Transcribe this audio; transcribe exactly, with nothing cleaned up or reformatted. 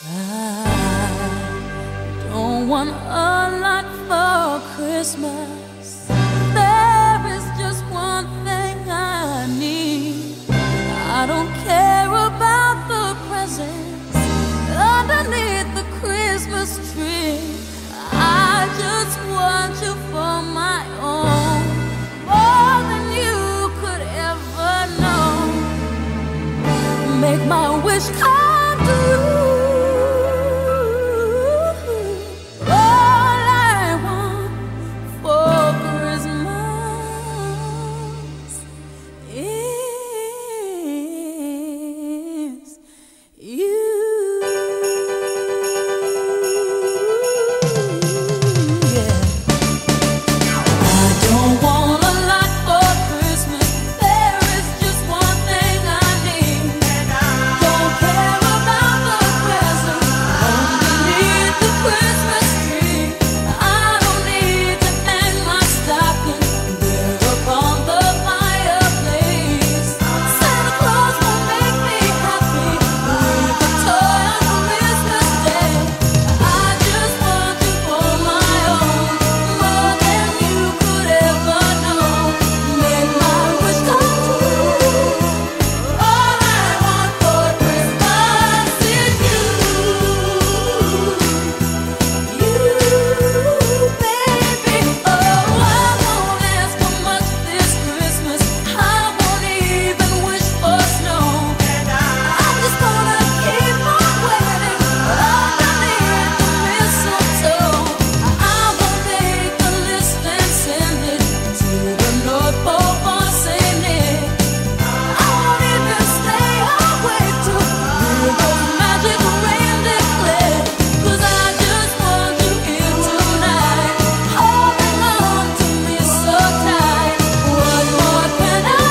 I don't want a lot for Christmas. There is just one thing I need. I don't care about the presents underneath the Christmas tree. I just want you for my own, more than you could ever know. Make my wish come